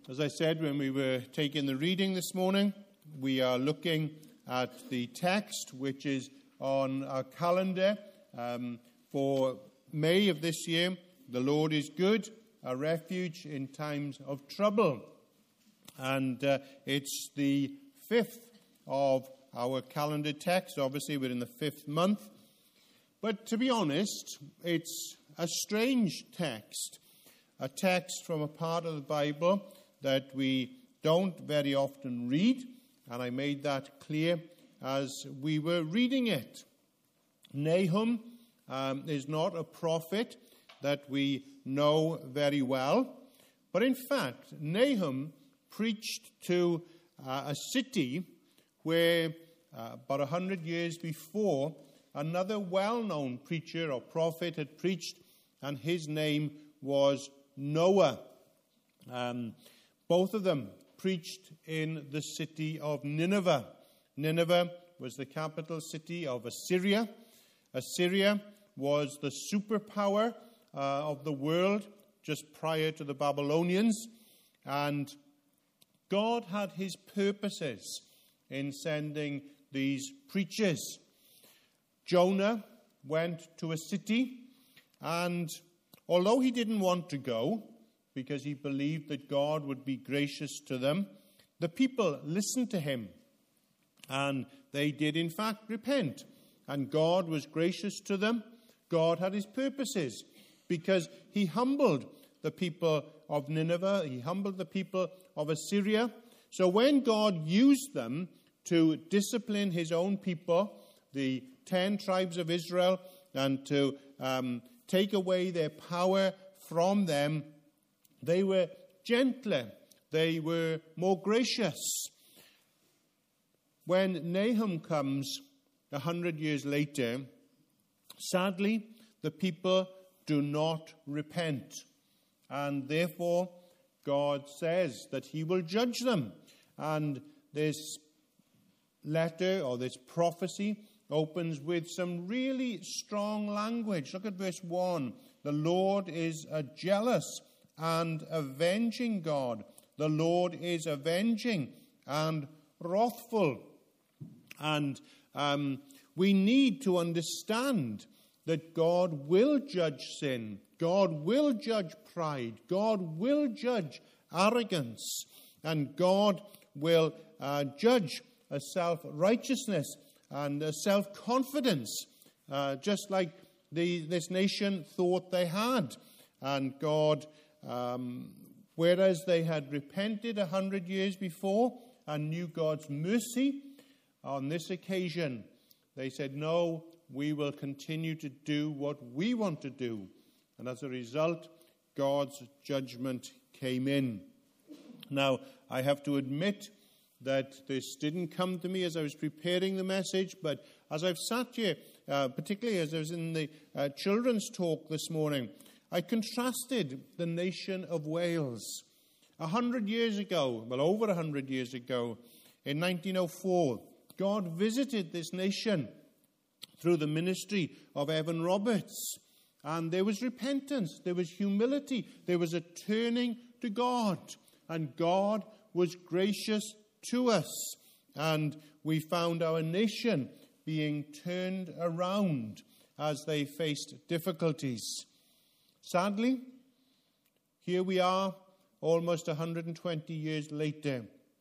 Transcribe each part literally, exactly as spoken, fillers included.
As I said when we were taking the reading this morning, we are looking at the text which is on our calendar um, for May of this year. The Lord is good, a refuge in times of trouble. And uh, it's the fifth of our calendar text. Obviously, we're in the fifth month. But to be honest, it's a strange text, a text from a part of the Bible that we don't very often read, and I made that clear as we were reading it. Nahum um, is not a prophet that we know very well, but in fact, Nahum preached to uh, a city where uh, about a hundred years before, another well-known preacher or prophet had preached, and his name was Noah. Um, both of them preached in the city of Nineveh. Nineveh was the capital city of Assyria. Assyria was the superpower uh, of the world just prior to the Babylonians. And God had his purposes in sending these preachers. Jonah went to a city, and although he didn't want to go, because he believed that God would be gracious to them, the people listened to him, and they did in fact repent, and God was gracious to them. God had his purposes, because he humbled the people of Nineveh, he humbled the people of Assyria. So when God used them to discipline his own people, the ten tribes of Israel, and to um, take away their power from them, they were gentler, they were more gracious. When Nahum comes a hundred years later, sadly, the people do not repent. And therefore, God says that he will judge them. And this letter, or this prophecy, opens with some really strong language. Look at verse one. The Lord is a jealous and avenging God. The Lord is avenging and wrathful. And um, we need to understand that God will judge sin. God will judge pride. God will judge arrogance. And God will uh, judge a self-righteousness and a self-confidence, uh, just like the, this nation thought they had. And God, um, whereas they had repented a hundred years before and knew God's mercy, on this occasion they said, no, we will continue to do what we want to do. And as a result, God's judgment came in. Now, I have to admit that this didn't come to me as I was preparing the message, but as I've sat here, uh, particularly as I was in the uh, children's talk this morning, I contrasted the nation of Wales. A hundred years ago, well, over a hundred years ago, in nineteen oh four, God visited this nation through the ministry of Evan Roberts. And there was repentance, there was humility, there was a turning to God. And God was gracious to us. And we found our nation being turned around as they faced difficulties. Sadly, here we are almost one hundred twenty years later.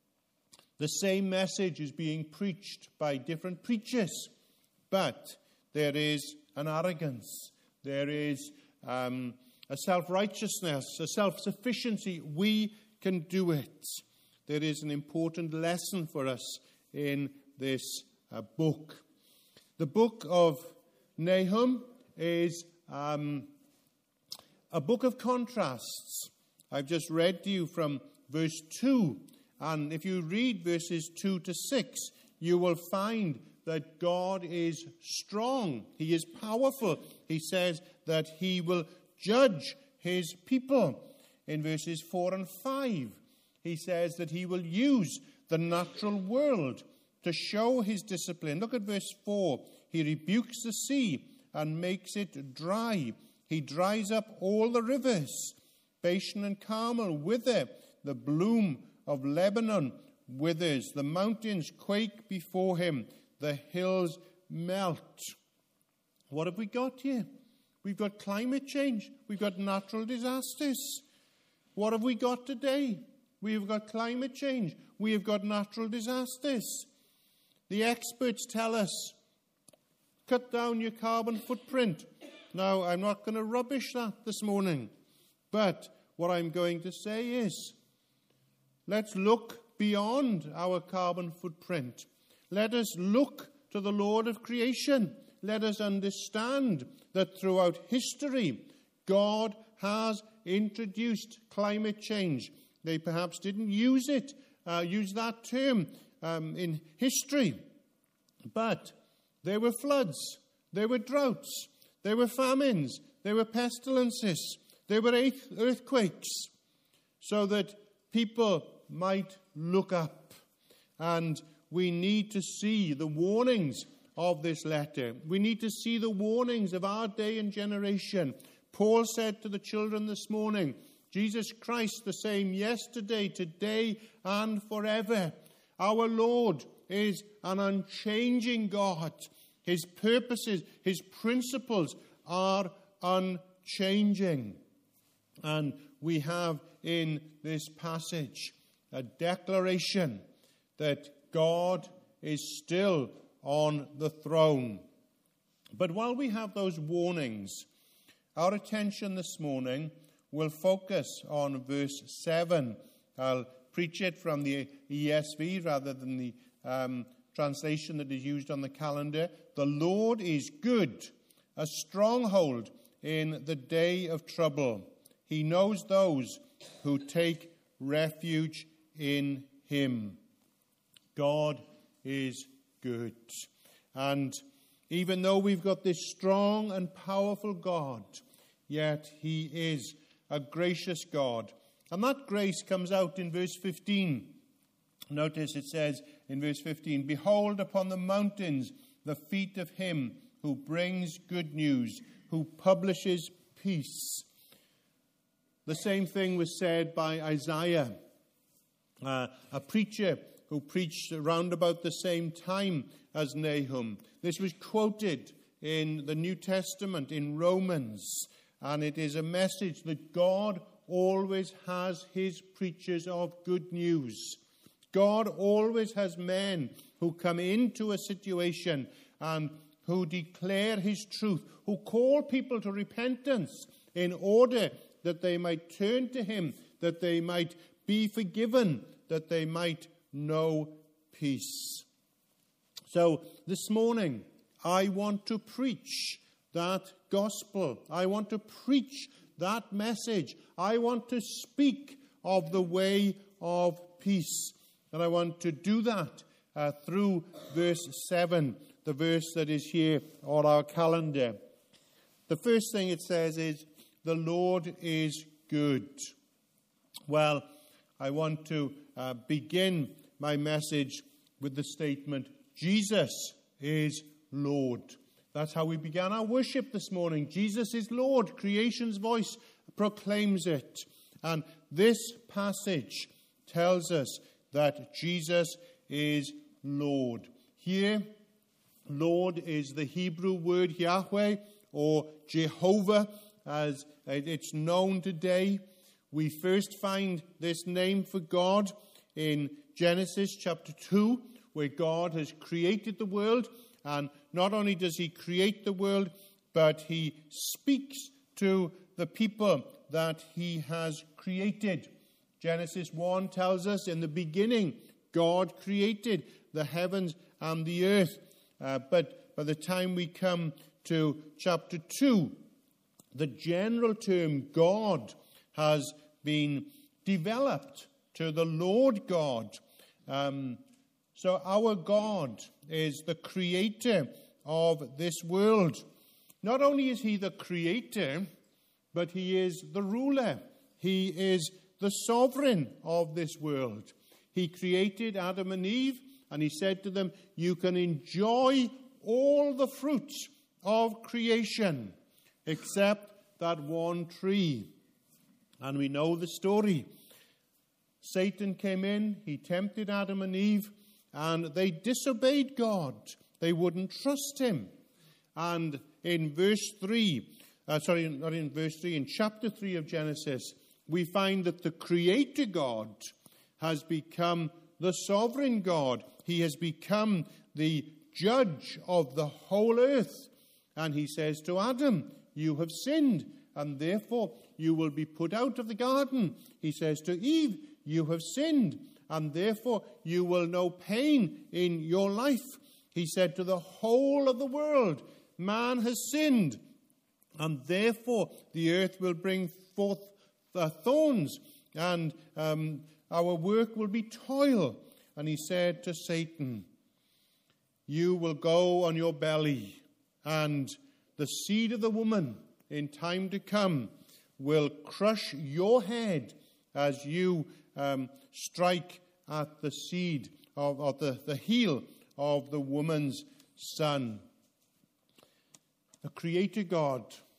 The same message is being preached by different preachers, but there is an arrogance, there is um, a self-righteousness, a self-sufficiency. We can do it. There is an important lesson for us in this uh, book. The book of Nahum is um, a book of contrasts. I've just read to you from verse two. And if you read verses two to six, you will find that God is strong. He is powerful. He says that he will judge his people. In verses four and five, he says that he will use the natural world to show his discipline. Look at verse four. He rebukes the sea and makes it dry. He dries up all the rivers. Bashan and Carmel wither. the bloom of Lebanon withers, the mountains quake before him, the hills melt. What have we got here? We've got climate change. We've got natural disasters. What have we got today? We have got climate change. We have got natural disasters. The experts tell us, cut down your carbon footprint. Now, I'm not going to rubbish that this morning. But what I'm going to say is, let's look beyond our carbon footprint. Let us look to the Lord of creation. Let us understand that throughout history, God has introduced climate change. They perhaps didn't use it, uh, use that term um, in history. But there were floods, there were droughts, there were famines, there were pestilences, there were earthquakes, so that people might look up. And we need to see the warnings of this letter. We need to see the warnings of our day and generation. Paul said to the children this morning, Jesus Christ the same yesterday, today, and forever. Our Lord is an unchanging God. His purposes, his principles are unchanging. And we have in this passage a declaration that God is still on the throne. But while we have those warnings, our attention this morning will focus on verse seven. I'll preach it from the E S V rather than the um, translation that is used on the calendar. The Lord is good, a stronghold in the day of trouble. He knows those who take refuge in him. God is good. And even though we've got this strong and powerful God, yet he is a gracious God. And that grace comes out in verse fifteen. Notice it says in verse fifteen, behold upon the mountains the feet of him who brings good news, who publishes peace. The same thing was said by Isaiah, uh, a preacher who preached around about the same time as Nahum. This was quoted in the New Testament, in Romans, and it is a message that God always has his preachers of good news. God always has men who come into a situation and who declare his truth, who call people to repentance in order that they might turn to him, that they might be forgiven, that they might know peace. So this morning, I want to preach that gospel. I want to preach that message. I want to speak of the way of peace. And I want to do that uh, through verse seven, the verse that is here on our calendar. The first thing it says is, the Lord is good. Well, I want to uh, begin my message with the statement, Jesus is Lord. That's how we began our worship this morning. Jesus is Lord. Creation's voice proclaims it. And this passage tells us that Jesus is Lord. Here, Lord is the Hebrew word Yahweh or Jehovah as it's known today. We first find this name for God in Genesis chapter two, where God has created the world. And not only does he create the world, but he speaks to the people that he has created. Genesis one tells us, in the beginning, God created the heavens and the earth. Uh, but by the time we come to chapter two, the general term God has been developed to the Lord God. Um, so our God is the creator of this world. Not only is he the creator, but he is the ruler. He is the sovereign of this world. He created Adam and Eve, and he said to them, you can enjoy all the fruits of creation, except that one tree. And we know the story. Satan came in, he tempted Adam and Eve, and they disobeyed God. They wouldn't trust him. And in verse three, uh, sorry, not in verse three, in chapter three of Genesis, we find that the Creator God has become the sovereign God. He has become the judge of the whole earth. And he says to Adam, you have sinned, and therefore you will be put out of the garden. He says to Eve, you have sinned, and therefore you will know pain in your life. He said to the whole of the world, man has sinned, and therefore the earth will bring forth the thorns, and um, our work will be toil. And he said to Satan, you will go on your belly, and the seed of the woman in time to come will crush your head as you um, strike at the seed of, of the, the heel of the woman's son. The Creator God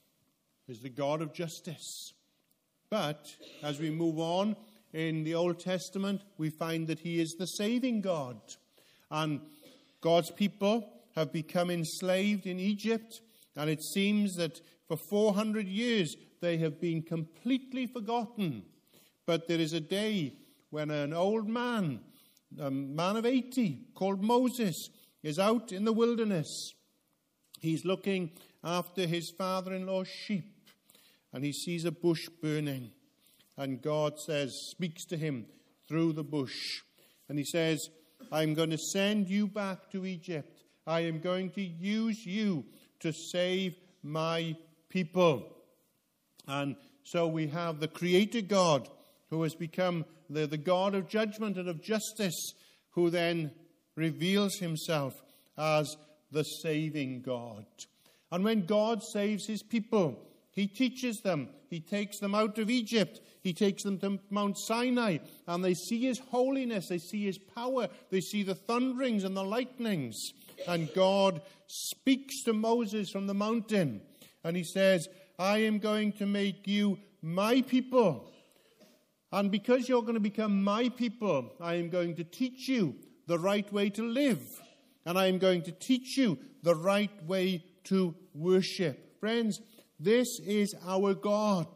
is the God of justice. But as we move on in the Old Testament, we find that he is the saving God. And God's people have become enslaved in Egypt, and it seems that for four hundred years they have been completely forgotten. But there is a day when an old man, a man of eighty, called Moses, is out in the wilderness. He's looking after his father-in-law's sheep, and he sees a bush burning. And God says, speaks to him through the bush. And he says, I'm going to send you back to Egypt. I am going to use you to save my people. And so we have the Creator God, who has become the, the God of judgment and of justice, who then reveals himself as the saving God. And when God saves his people, he teaches them. He takes them out of Egypt. He takes them to Mount Sinai, and they see his holiness. They see his power. They see the thunderings and the lightnings. And God speaks to Moses from the mountain, and he says, I am going to make you my people. And because you're going to become my people, I am going to teach you the right way to live. And I am going to teach you the right way to worship. Friends, this is our God.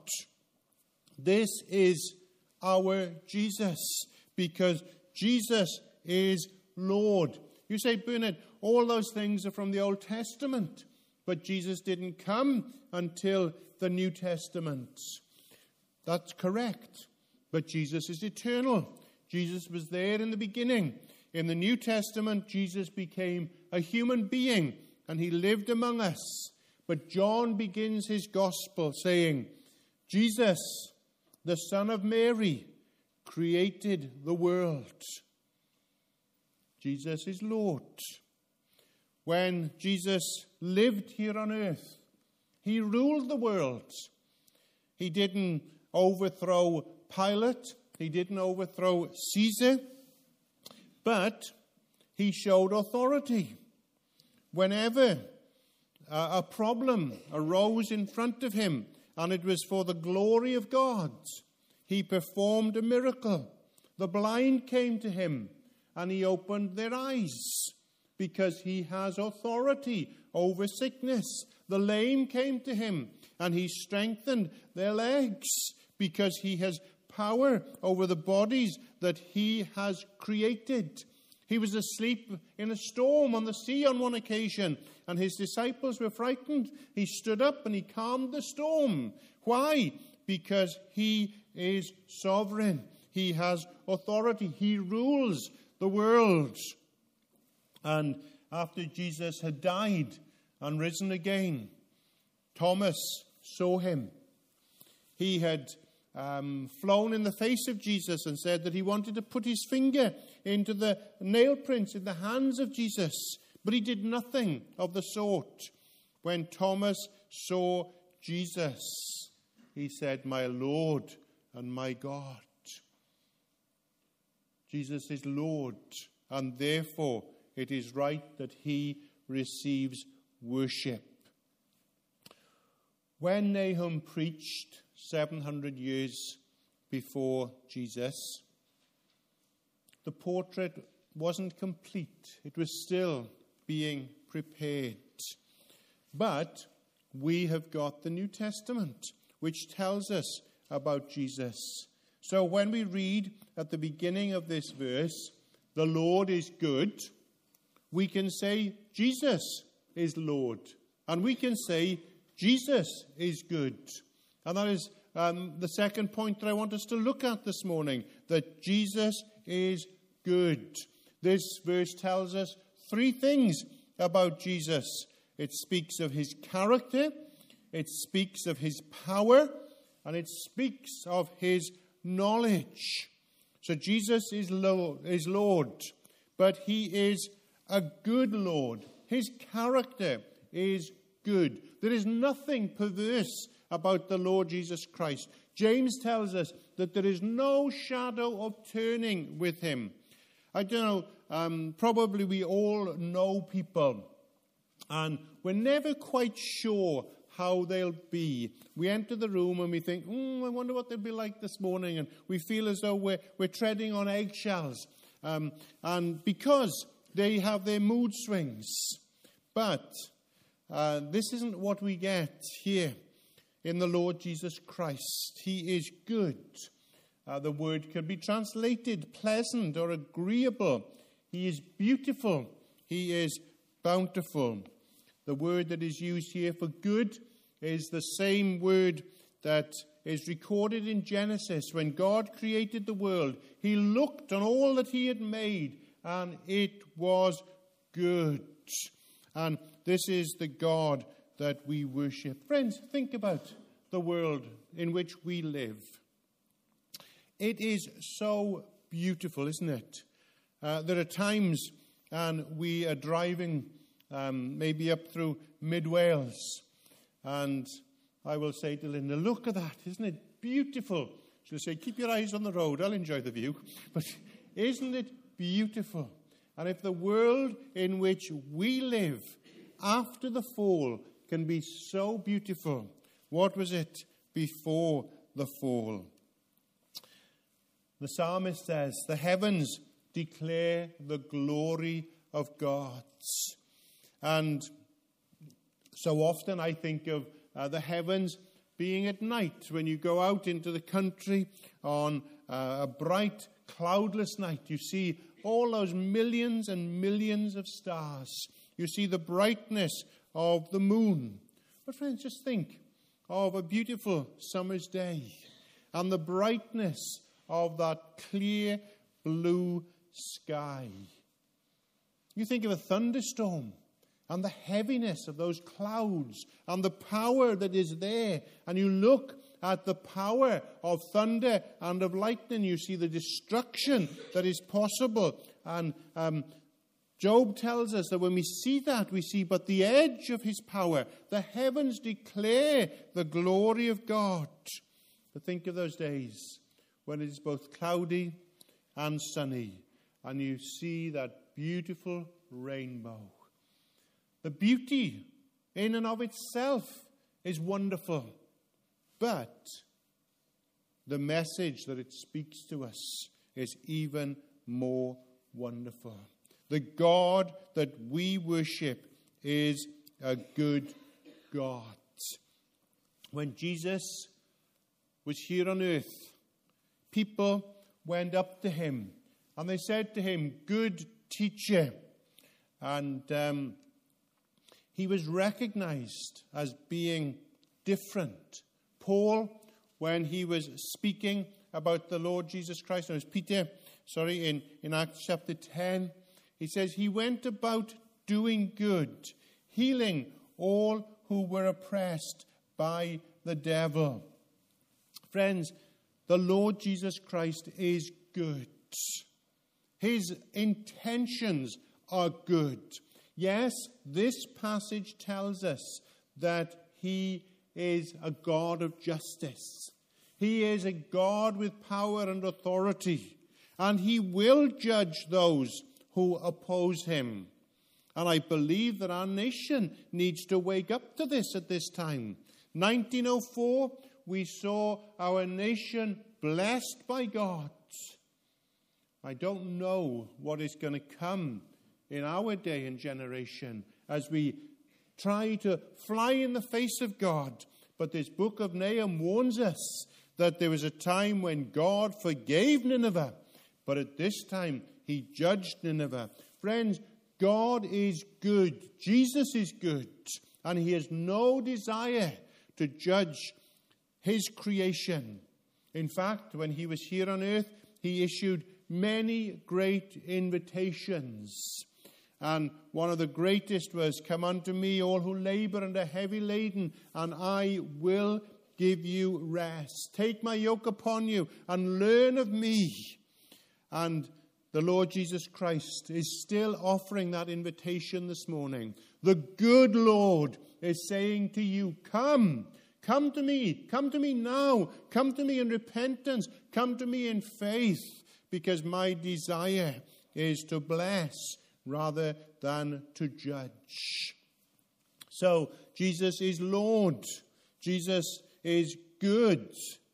This is our Jesus, because Jesus is Lord. You say, Bernard, all those things are from the Old Testament, but Jesus didn't come until the New Testament. That's correct, but Jesus is eternal. Jesus was there in the beginning. In the New Testament, Jesus became a human being, and he lived among us. But John begins his gospel saying, Jesus, the Son of Mary, created the world. Jesus is Lord. When Jesus lived here on earth, he ruled the world. He didn't overthrow Pilate. He didn't overthrow Caesar. But he showed authority. Whenever a problem arose in front of him, and it was for the glory of God, he performed a miracle. The blind came to him, and he opened their eyes, because he has authority over sickness. The lame came to him, and he strengthened their legs, because he has power over the bodies that he has created. He was asleep in a storm on the sea on one occasion, and his disciples were frightened. He stood up and he calmed the storm. Why? Because he is sovereign. He has authority. He rules the world. And after Jesus had died and risen again, Thomas saw him. He had Um, flown in the face of Jesus and said that he wanted to put his finger into the nail prints in the hands of Jesus. But he did nothing of the sort. When Thomas saw Jesus, he said, my Lord and my God. Jesus is Lord, and therefore it is right that he receives worship. When Nahum preached seven hundred years before Jesus, the portrait wasn't complete. It was still being prepared. But we have got the New Testament, which tells us about Jesus. So when we read at the beginning of this verse, the Lord is good, we can say Jesus is Lord. And we can say Jesus is good. And that is um, the second point that I want us to look at this morning, that Jesus is good. This verse tells us three things about Jesus. It speaks of his character, it speaks of his power, and it speaks of his knowledge. So Jesus is Lord, is Lord, but he is a good Lord. His character is good. There is nothing perverse about the Lord Jesus Christ. James tells us that there is no shadow of turning with him. I don't know, um, probably we all know people, and we're never quite sure how they'll be. We enter the room and we think, mm, I wonder what they'll be like this morning, and we feel as though we're, we're treading on eggshells, um, and because they have their mood swings. But uh, this isn't what we get here in the Lord Jesus Christ. He is good. Uh, the word can be translated pleasant or agreeable. He is beautiful. He is bountiful. The word that is used here for good is the same word that is recorded in Genesis. When God created the world, he looked on all that he had made, and it was good. And this is the God that we worship. Friends, think about the world in which we live. It is so beautiful, isn't it? Uh, there are times, and we are driving um, maybe up through mid-Wales, and I will say to Linda, look at that, isn't it beautiful? She'll say, keep your eyes on the road, I'll enjoy the view. But isn't it beautiful? And if the world in which we live after the fall can be so beautiful, what was it before the fall? The psalmist says, the heavens declare the glory of God. And so often I think of uh, the heavens being at night. When you go out into the country on uh, a bright, cloudless night, you see all those millions and millions of stars. You see the brightness of the moon. But friends, just think of a beautiful summer's day and the brightness of that clear blue sky. You think of a thunderstorm and the heaviness of those clouds and the power that is there, and you look at the power of thunder and of lightning, you see the destruction that is possible. And um, Job tells us that when we see that, we see but the edge of his power. The heavens declare the glory of God. But think of those days when it is both cloudy and sunny, and you see that beautiful rainbow. The beauty in and of itself is wonderful, but the message that it speaks to us is even more wonderful. The God that we worship is a good God. When Jesus was here on earth, people went up to him and they said to him, "Good teacher." And um, he was recognized as being different. Paul, when he was speaking about the Lord Jesus Christ, and it was Peter, sorry, in, in Acts chapter ten, he says, he went about doing good, healing all who were oppressed by the devil. Friends, the Lord Jesus Christ is good. His intentions are good. Yes, this passage tells us that he is a God of justice. He is a God with power and authority, and he will judge those who oppose him. And I believe that our nation needs to wake up to this at this time. nineteen oh four, we saw our nation blessed by God. I don't know what is going to come in our day and generation as we try to fly in the face of God. But this book of Nahum warns us that there was a time when God forgave Nineveh, but at this time he judged Nineveh. Friends, God is good. Jesus is good. And he has no desire to judge his creation. In fact, when he was here on earth, he issued many great invitations. And one of the greatest was, "Come unto me, all who labor and are heavy laden, and I will give you rest. Take my yoke upon you and learn of me." And the Lord Jesus Christ is still offering that invitation this morning. The good Lord is saying to you, come, come to me, come to me now, come to me in repentance, come to me in faith, because my desire is to bless rather than to judge. So Jesus is Lord. Jesus is good.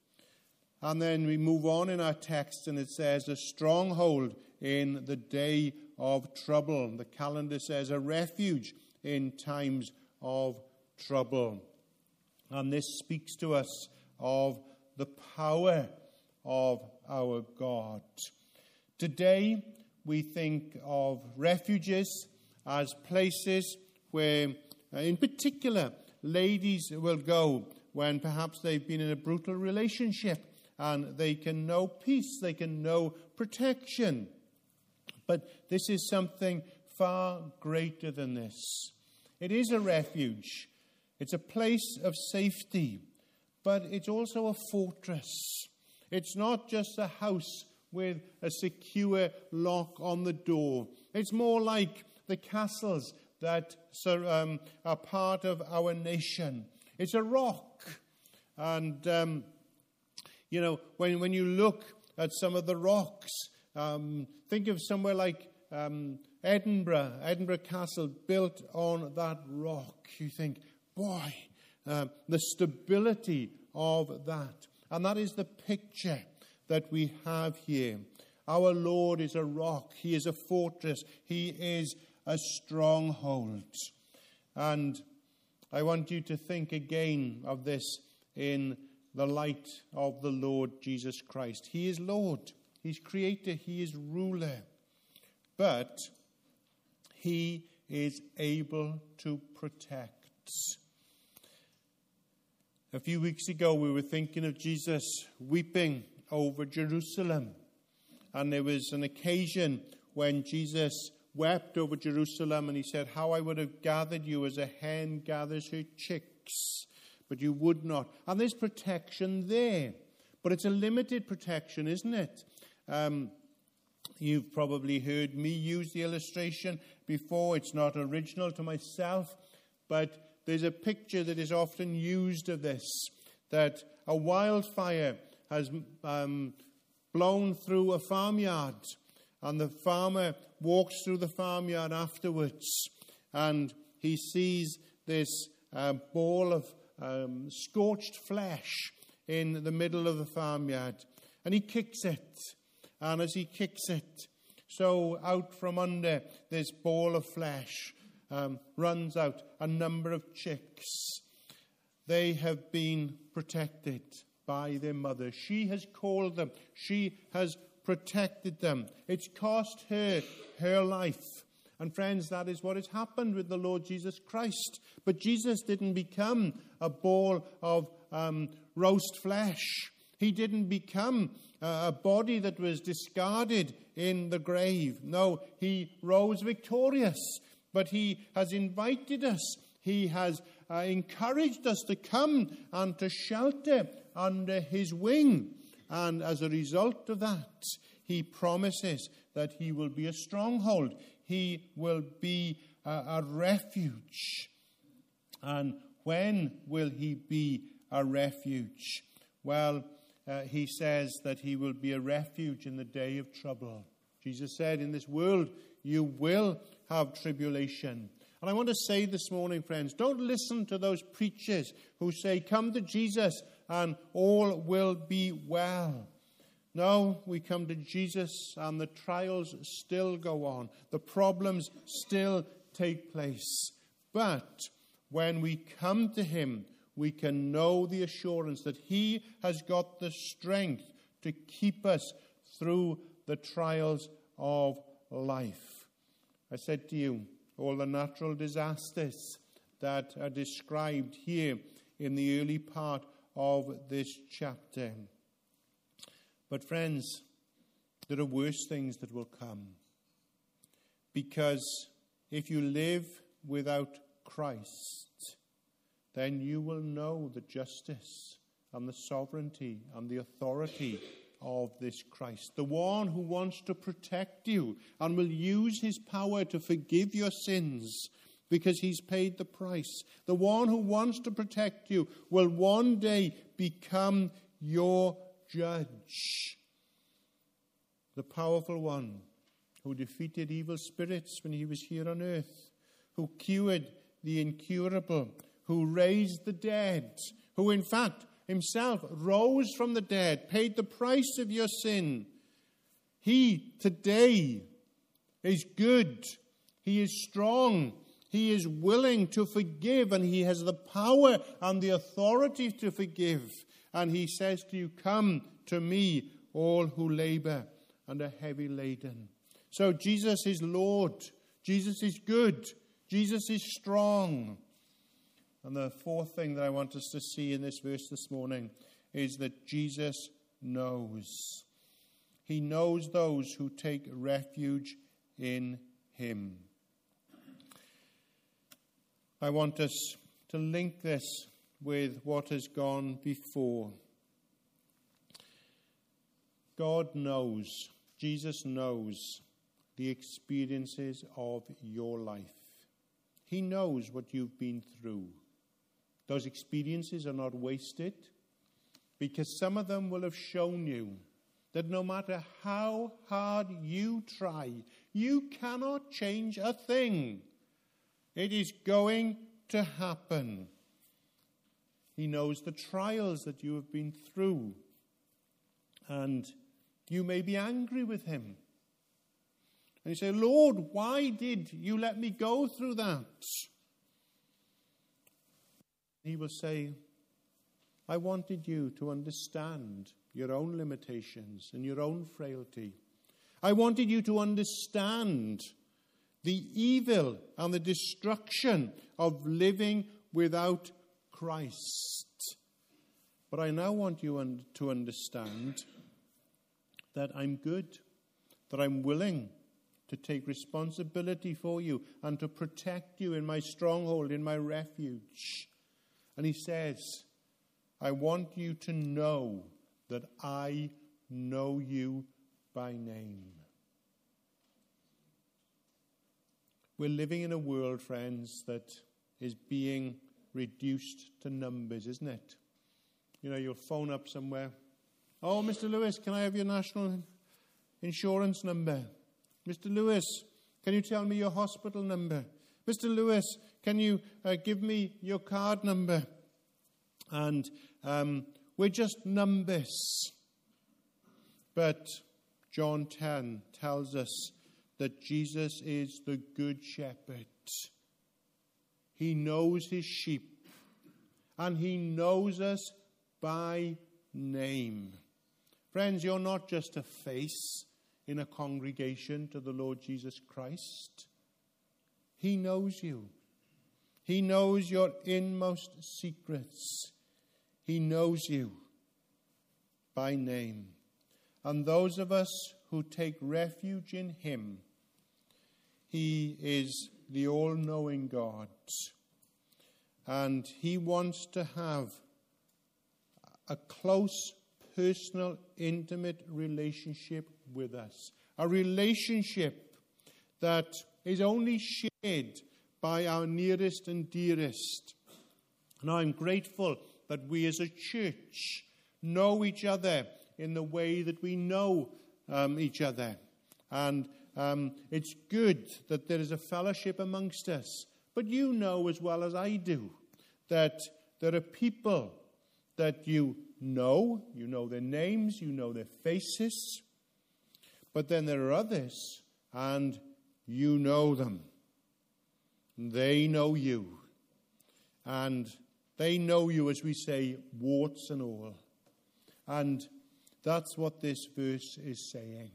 And then we move on in our text and it says a stronghold in the day of trouble. The calendar says a refuge in times of trouble. And this speaks to us of the power of our God. Today we think of refuges as places where, uh, in particular, ladies will go when perhaps they've been in a brutal relationship and they can know peace, they can know protection. But this is something far greater than this. It is a refuge. It's a place of safety, but it's also a fortress. It's not just a house with a secure lock on the door. It's more like the castles that um, are part of our nation. It's a rock. And, um, you know, when, when you look at some of the rocks, um, think of somewhere like um, Edinburgh, Edinburgh Castle built on that rock. You think, boy, uh, the stability of that. And that is the picture that we have here. Our Lord is a rock. He is a fortress. He is a stronghold. And I want you to think again of this in the light of the Lord Jesus Christ. He is Lord. He's creator. He is ruler. But he is able to protect. A few weeks ago, we were thinking of Jesus weeping over Jerusalem. And there was an occasion when Jesus wept over Jerusalem and he said, "How I would have gathered you as a hen gathers her chicks, but you would not." And there's protection there. But it's a limited protection, isn't it? Um, you've probably heard me use the illustration before. It's not original to myself, but there's a picture that is often used of this, that a wildfire has um, blown through a farmyard, and the farmer walks through the farmyard afterwards, and he sees this uh, ball of um, scorched flesh in the middle of the farmyard, and he kicks it, and as he kicks it, so out from under this ball of flesh um, runs out a number of chicks. They have been protected by their mother. She has called them. She has protected them. It's cost her her life. And friends, that is what has happened with the Lord Jesus Christ. But Jesus didn't become a ball of um, roast flesh. He didn't become uh, a body that was discarded in the grave. No, he rose victorious. But he has invited us. He has uh, encouraged us to come and to shelter under his wing. And as a result of that, he promises that he will be a stronghold. He will be a, a refuge. And when will he be a refuge? Well, uh, he says that he will be a refuge in the day of trouble. Jesus said, in this world you will have tribulation. And I want to say this morning, friends, don't listen to those preachers who say, come to Jesus and all will be well. No, we come to Jesus and the trials still go on. The problems still take place. But when we come to him, we can know the assurance that he has got the strength to keep us through the trials of life. I said to you, all the natural disasters that are described here in the early part of this chapter. But friends, there are worse things that will come. Because if you live without Christ, then you will know the justice and the sovereignty and the authority of this Christ. The one who wants to protect you and will use his power to forgive your sins because he's paid the price. The one who wants to protect you will one day become your judge. The powerful one who defeated evil spirits when he was here on earth, who cured the incurable, who raised the dead, who in fact himself rose from the dead, paid the price of your sin. He today is good. He is strong. He is willing to forgive, and he has the power and the authority to forgive. And he says to you, come to me, all who labor and are heavy laden. So Jesus is Lord. Jesus is good. Jesus is strong. And the fourth thing that I want us to see in this verse this morning is that Jesus knows. He knows those who take refuge in him. I want us to link this with what has gone before. God knows, Jesus knows the experiences of your life. He knows what you've been through. Those experiences are not wasted, because some of them will have shown you that no matter how hard you try, you cannot change a thing. It is going to happen. He knows the trials that you have been through. And you may be angry with him. And you say, Lord, why did you let me go through that? He will say, I wanted you to understand your own limitations and your own frailty. I wanted you to understand the evil and the destruction of living without Christ. But I now want you un- to understand that I'm good, that I'm willing to take responsibility for you and to protect you in my stronghold, in my refuge. And he says, I want you to know that I know you by name. We're living in a world, friends, that is being reduced to numbers, isn't it? You know, you'll phone up somewhere. Oh, Mister Lewis, can I have your national insurance number? Mister Lewis, can you tell me your hospital number? Mister Lewis, can you uh, give me your card number? And um, we're just numbers. But John ten tells us that Jesus is the good shepherd. He knows his sheep, and he knows us by name. Friends, you're not just a face in a congregation to the Lord Jesus Christ. He knows you. He knows your inmost secrets. He knows you by name. And those of us who take refuge in him, he is the all-knowing God. And he wants to have a close, personal, intimate relationship with us. A relationship that is only shared by our nearest and dearest. And I'm grateful that we as a church know each other in the way that we know um, each other. And um, it's good that there is a fellowship amongst us. But you know as well as I do that there are people that you know. You know their names, you know their faces. But then there are others, and you know them. They know you. And they know you, as we say, warts and all. And that's what this verse is saying.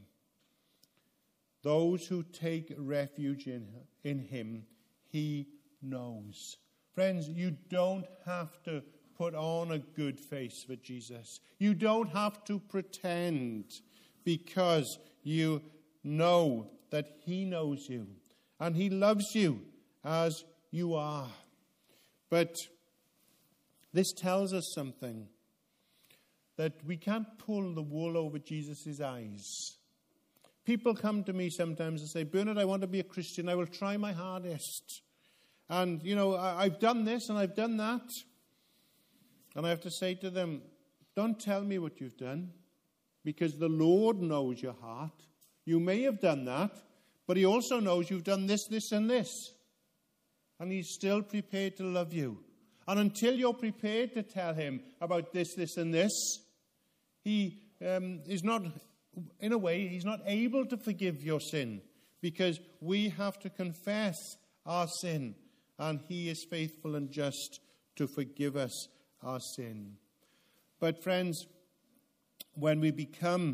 Those who take refuge in, in him, he knows. Friends, you don't have to put on a good face for Jesus. You don't have to pretend, because you know that he knows you and he loves you as you are. But this tells us something, that we can't pull the wool over Jesus' eyes. People come to me sometimes and say, Bernard, I want to be a Christian. I will try my hardest. And, you know, I, I've done this and I've done that. And I have to say to them, don't tell me what you've done, because the Lord knows your heart. You may have done that, but he also knows you've done this, this, and this. And he's still prepared to love you. And until you're prepared to tell him about this, this, and this, he um, is not, in a way, he's not able to forgive your sin, because we have to confess our sin, and he is faithful and just to forgive us our sin. But friends, when we become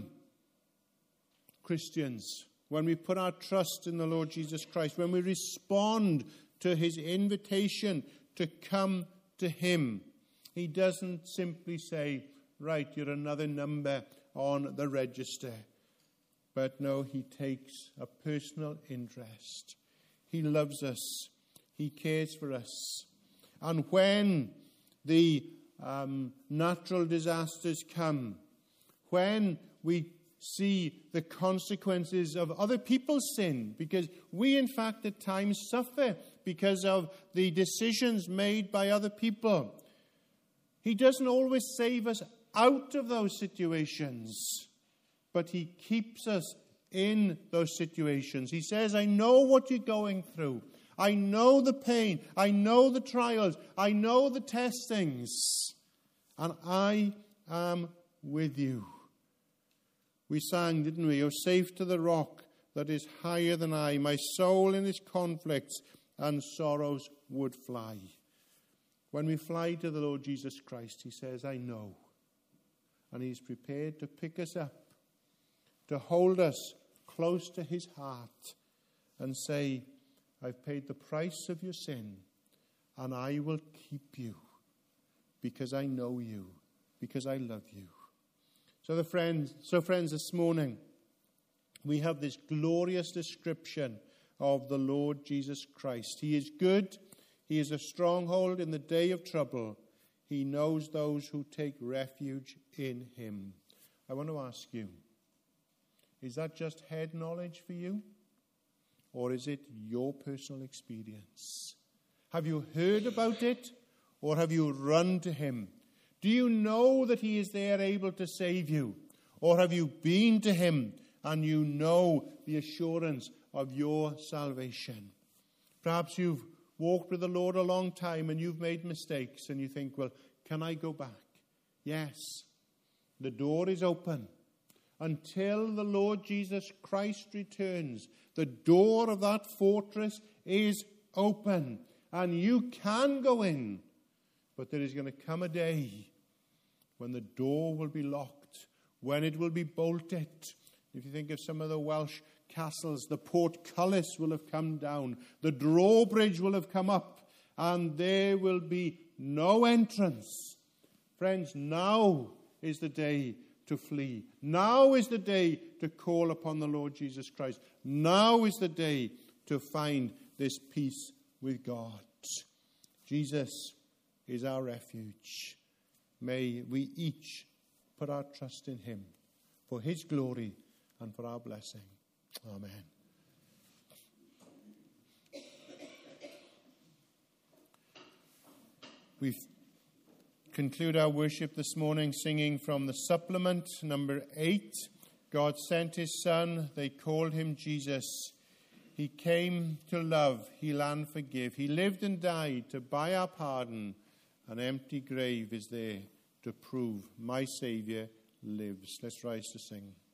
Christians, when we put our trust in the Lord Jesus Christ, when we respond to his invitation to come to him, he doesn't simply say, right, you're another number on the register. But no, he takes a personal interest. He loves us. He cares for us. And when the um, natural disasters come, when we see the consequences of other people's sin, because we, in fact, at times suffer because of the decisions made by other people, he doesn't always save us out of those situations, but he keeps us in those situations. He says, I know what you're going through. I know the pain. I know the trials. I know the testings. And I am with you. We sang, didn't we? You're safe to the rock that is higher than I. My soul in its conflicts and sorrows would fly. When we fly to the Lord Jesus Christ, he says, I know. And he's prepared to pick us up, to hold us close to his heart and say, I've paid the price of your sin, and I will keep you because I know you, because I love you. So the friends, so friends, this morning we have this glorious description of the Lord Jesus Christ. He is good. He is a stronghold in the day of trouble. He knows those who take refuge in him. I want to ask you, is that just head knowledge for you? Or is it your personal experience? Have you heard about it? Or have you run to him? Do you know that he is there able to save you? Or have you been to him and you know the assurance of your salvation? Perhaps you've walked with the Lord a long time and you've made mistakes and you think, well, can I go back? Yes, the door is open. Until the Lord Jesus Christ returns, the door of that fortress is open and you can go in. But there is going to come a day when the door will be locked, when it will be bolted. If you think of some of the Welsh castles, the portcullis will have come down, the drawbridge will have come up, and there will be no entrance. Friends, now is the day to flee. Now is the day to call upon the Lord Jesus Christ. Now is the day to find this peace with God. Jesus is our refuge. May we each put our trust in him for his glory and for our blessing. Amen. We conclude our worship this morning singing from the supplement, number eight. God sent his Son, they called him Jesus. He came to love, heal and forgive. He lived and died to buy our pardon. An empty grave is there to prove my Saviour lives. Let's rise to sing.